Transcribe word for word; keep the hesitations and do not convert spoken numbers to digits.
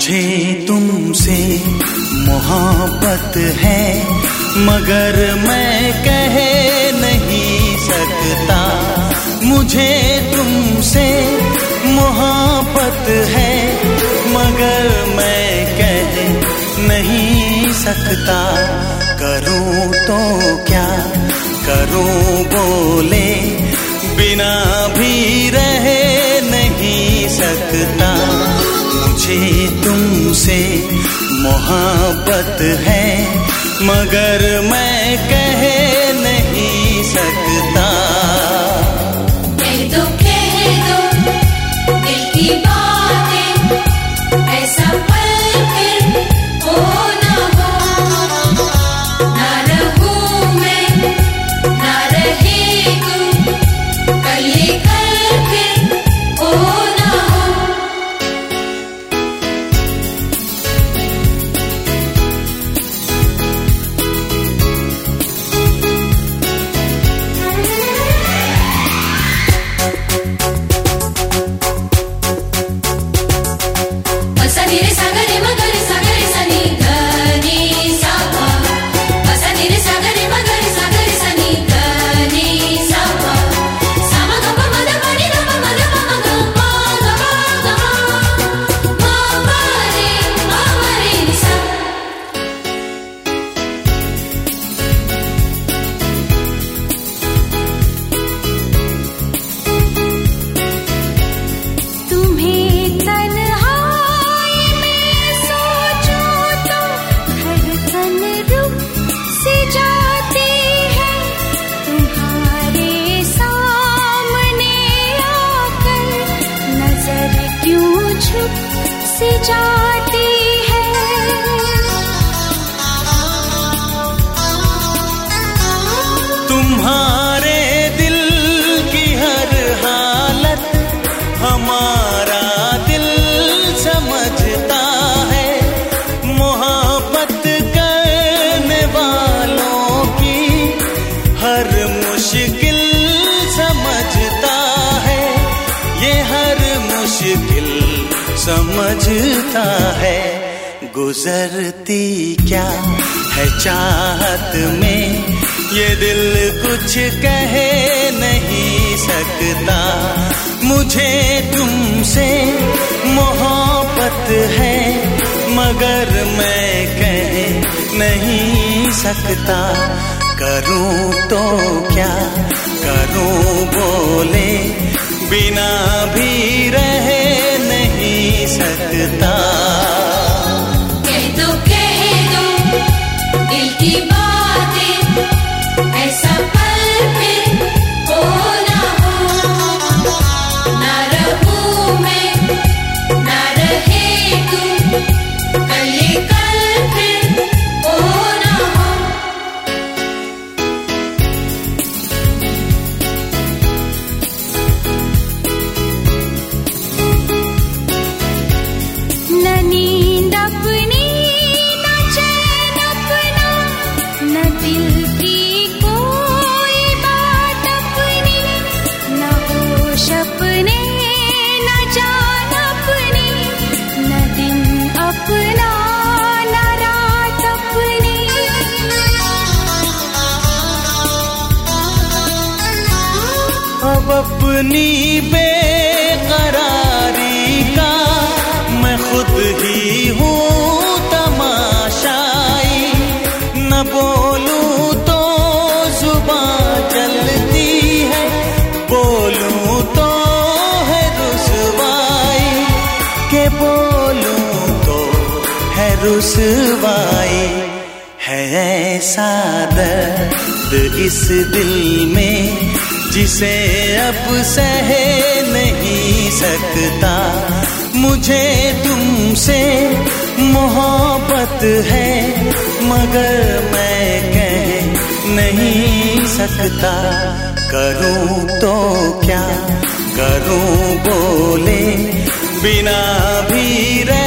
मुझे तुमसे मोहब्बत है, मगर मैं कह नहीं सकता। मुझे तुमसे मोहब्बत है, मगर मैं कह नहीं सकता। करूं तो क्या करूं बोले बिना भी रह नहीं सकता। मुझे तुमसे मोहब्बत है, मगर मैं कह नहीं सकता। कह दो कह दो दिल की बातें, ऐसा पल फिर हो ना हो। ना रहूं मैं ना रहे तू, कल ये कल फिर हो ना हो। सी जाती है तुम्हारे दिल की हर हालत हमारा दिल समझता है। मोहब्बत करने वालों की हर मुश्किल समझता है, ये हर मुश्किल समझता है। गुजरती क्या है चाहत में, ये दिल कुछ कह नहीं सकता। मुझे तुमसे मोहब्बत है, मगर मैं कह नहीं सकता। करूं तो क्या करूं बोले बिना भी रह नहीं सकता। कह दो कह दो दिल की बातें, ऐसा पल फिर हो ना हो। ना रहूं मैं ना रहे तू, कल ये कल फिर हो ना हो। न नींद अपनी न चैन अपना, न दिल की कोई बात अपनी, न होश अपने न जान अपनी, न दिन अपना न रात अपनी। अब अपनी बेकरारी का मैं खुद ही हूँ तमाशाई। न बोलूं तो जुबान जलती है, बोलूं तो है रुसवाई, के बोलूं तो है रुसवाई। है ऐसा दर्द इस दिल में जिसे अब सह नहीं सकता। मुझे तुमसे मोहब्बत है, मगर मैं कह नहीं सकता। करूं तो क्या करूं बोले बिना भी रह